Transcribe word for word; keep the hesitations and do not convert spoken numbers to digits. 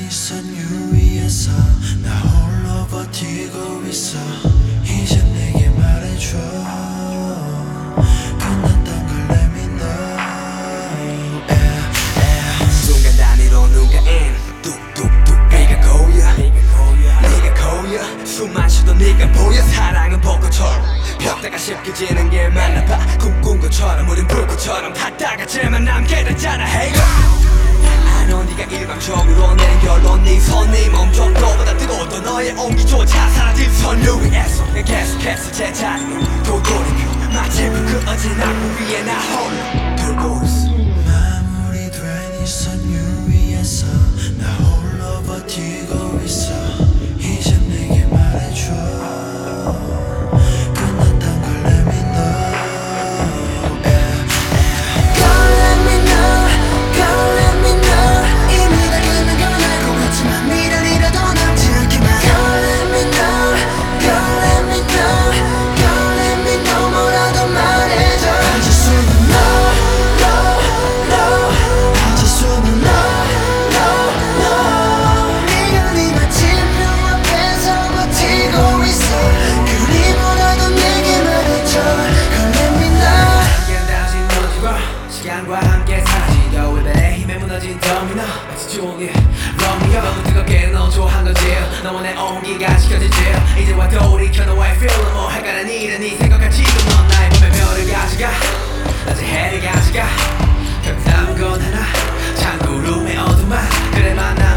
선유 위에서 나 홀로 버티고 있어. 이제 내게 말해줘. 끝났던 걸 let me know. yeah, yeah. 순간 단위로 누가 in 뚝뚝뚝 네가 고여 네가 고여 숨만 쉬도 네가 보여. 사랑은 벚꽃처럼 폈다가 쉽게 지는 길 만나봐. 꿈꾼 것처럼 우린 불꽃처럼 탔다가 제만 남게 되잖아. Hey 아너 네가 일방적으로 내린 결론. 네 손이 멈춰 너보다 뜨거웠던 너의 온기조차 사라질 선유 위에서 내 계속해서 제자리로 도돌이표 마치 그 어진 악무 위에 나 홀로 돌고 있어. 마무리된 이 선유 위에서 나 홀로 버티고 있어. 이제 내게 말해줘. 끝났던 걸 let me know. yeah, yeah. Girl let me know, girl let me know. 이미 다 끝난 걸 알고 있지만 미련이라도 남지 않기만. Girl let me know, girl let me know, girl let me know. 뭐라도 말해줘. I just wanna know, know, know. I just wanna know, know, know. 미련이 마침표 앞에서 버티고 있어. 그리고라도 내게 말해줘. Girl let me know. 시간 다시 무너지고 시간과 함께 사라지려 외면의 힘에 무너진 도미노. 마치 종이 로미오. 너무 뜨겁게 너조한 거지. 너와 내 온기가 지켜지지. 이제와 돌이켜 너와의 feeling 뭐 할까란 일은 네 생각할지도. 넌 나의 몸에 별을 가져가 낮에 해를 가져가. 결국 남은 건 하나. 찬구름의 어둠아. 그래 만나